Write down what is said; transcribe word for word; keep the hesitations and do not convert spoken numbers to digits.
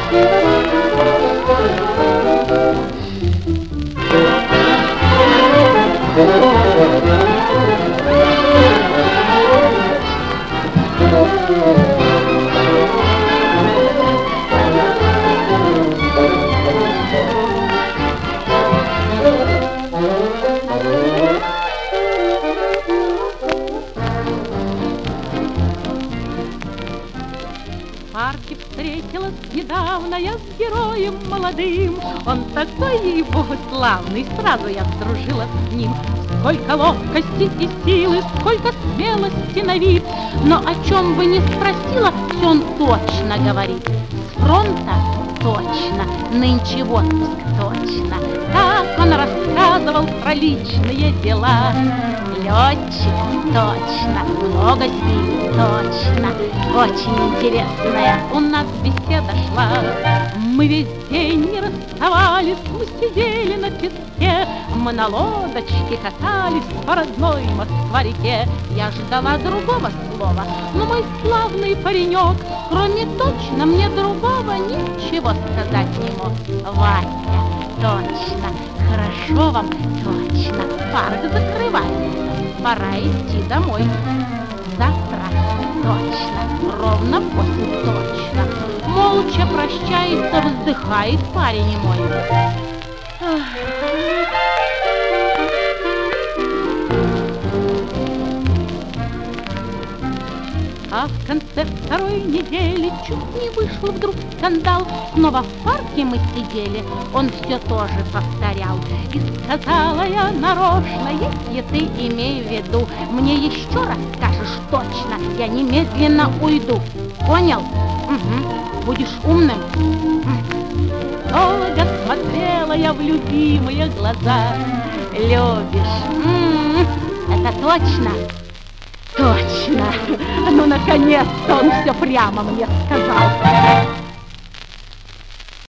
В парке встретилась недавно я с героем молодым. Он такой, ей-богу, славный, сразу я сдружилась с ним. Сколько ловкости и силы, сколько смелости на вид. Но о чем бы ни спросила, все он точно говорит. С фронта точно, нынче в отпуск точно. Так он рассказывал про личные дела. Летчик точно, много сбил точно. Очень интересная у нас беседа шла. Мы весь день не расставались, мы сидели на песке, мы на лодочке катались по родной Москва-реке. Я ждала другого слова, но мой славный паренек, кроме точно, мне другого ничего сказать не мог. Вася, точно, хорошо вам, точно, парк закрывается, пора идти домой. Завтра точно, ровно в восемь точно. Молча прощается, вздыхает парень мой. А в конце второй недели чуть не вышел вдруг скандал. Снова в парке мы сидели, он все тоже повторял. И сказала я нарочно, если ты имей в виду, мне еще раз скажешь точно, я немедленно уйду. Понял? Угу. Будешь умным? Долго смотрела я в любимые глаза. Любишь? М-м-м. Это точно? Точно! Ну, наконец-то он все прямо мне сказал.